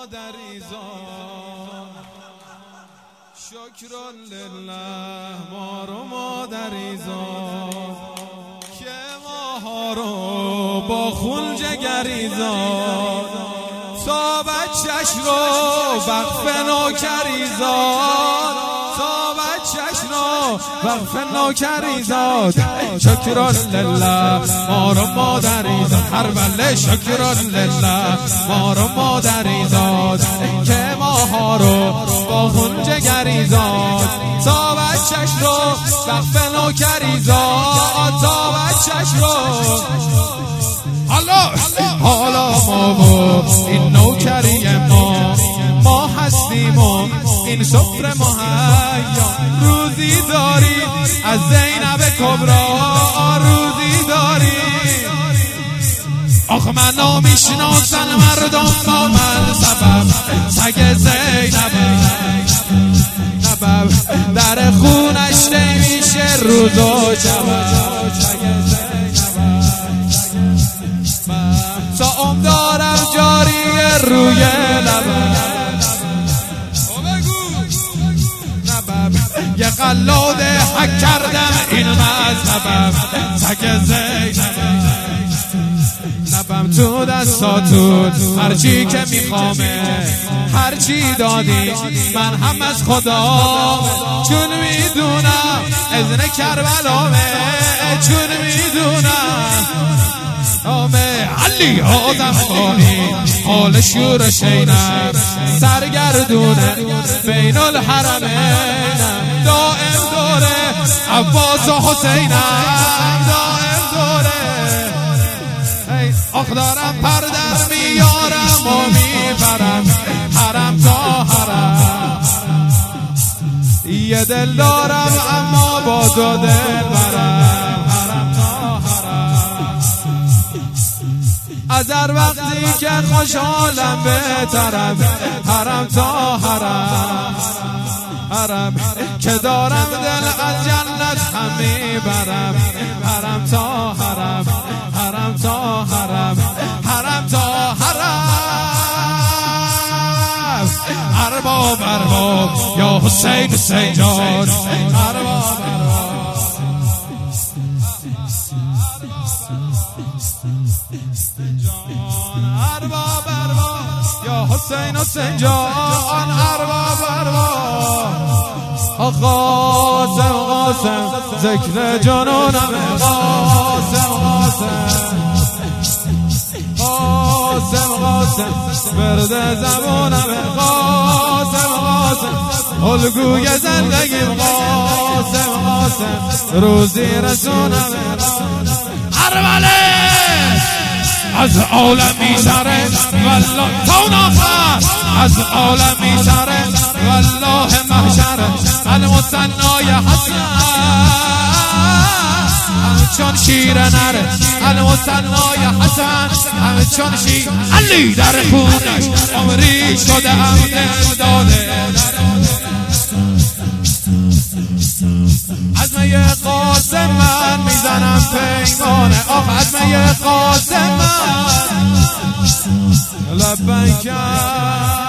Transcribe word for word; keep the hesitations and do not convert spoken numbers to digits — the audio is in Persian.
مادریزاد شکر لله ما رو مادریزاد که ماها رو با خون جگریزاد تا بچش رو وقف نوکریزاد تا بچش رو وقف نوکریزاد شکر لله ما رو مادریزاد هر بله شکر لله ما رو مادریزاد که ماها رو با خون جگریزاد تا بچش رو وقف نوکریزاد تا بچش رو حالا حالا ما و این نوکری ما ما هستیم و این سفره مهیا روزی داری از زینب کبرا روزی داری آخ من نمیشناسن مردم با من سبب سگ زینب نبب در خونش نمیشه روز و شب تا ام دارم جاری روی لبم یه قلاد حک کردم این مذهبم سگ زینب نبم تو دستاتون هرچی که میخوامه هرچی دادی من هم از خدا چون میدونم اذن کربلامه چون میدونم نامه علی آدم خواهی حال شور شینم سرگردونه بین الحرمینم دائم دوره عباس و حسینم دائم دوره آخ دارم پردر میارم و میبرم حرم تا حرم یه دل دارم اما با دو دل برم حرم تا حرم از هر وقتی که خوشحالم بهترم حرم تا حرم حرم که دارم دل از جنت هم میبرم حرم تا حرم حرم تا حرم حرم تا حرم ارباب ارباب یا حسین حسین جان ارباب ارباب ارباب یا حسین حسین جان ارباب ارباب قاسم قاسم ذکر جانانم قاسم قاسم قاسم قاسم برد زبانم قاسم قاسم الگوی زندگیم قاسم قاسم روزی رسونم ارمله از عالم میسره والله تون آخر از عالم میسره والله محشر المثنای حسن همچون شیر نره المثنای حسن همچون شیر علی در خونش عمری شده هم دل داده عزمه قاسم من میزنم پیمانه آخ عزمه قاسم من لبیک